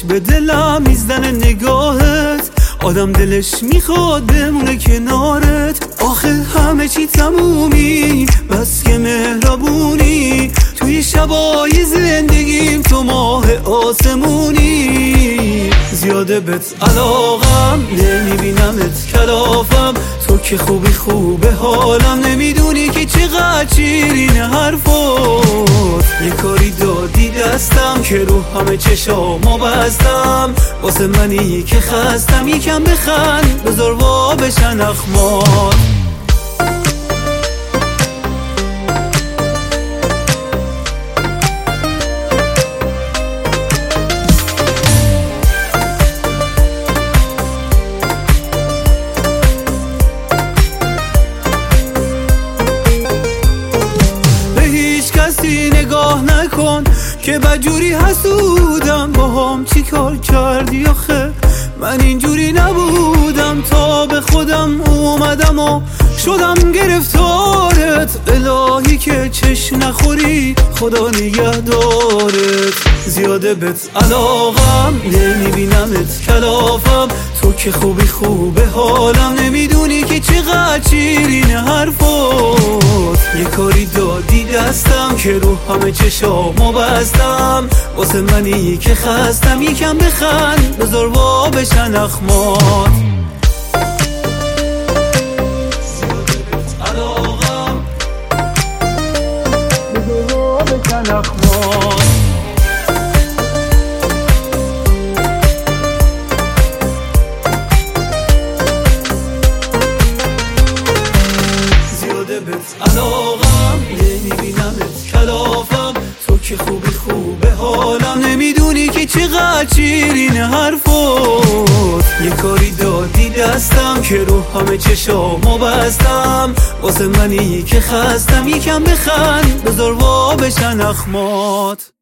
به دلم میزنه نگاهت، آدم دلش میخواد بمونه کنارت. آخه همه چی تمومی بس که مهربونی، توی شبای زندگیم تو ماه آسمونی. زیاده بهت علاقم، نمیبینمت کلافم، تو که خوبی خوبه حالم، نمیدونی که چقدر شیرین حرفات. یه کاری دادی دستم که رو همه چشامو بستم، واسه منی که خستم یکم بخند بذار وا بشن اخمات. نگاه نکن که بدجوری حسودم، با هم چی کار کردی آخه؟ من اینجوری نبودم، تا به خودم اومدم و شدم گرفتارت. الهی که چش نخوری خدا نگهدارت. زیاده بهت علاقم، نمیبینمت کلافم، تو که خوبی خوبه حالم، نمیدونی که چقدر شیرین حرفات. یه کاری دادی دستم که رو همه چشامو بستم، واسه منی که خستم یکم بخند بذار وا بشن اخمات. زیاده بهت علاقم، بذار وا بشن اخمات. علاقم، نمیبینمت کلافم، تو که خوبی خوبه حالم، نمیدونی که چقدر شیرین حرفات. یه کاری دادی دستم که رو همه چشامو بستم، واسه منی که خستم یکم بخند بذار وا بشن اخمات.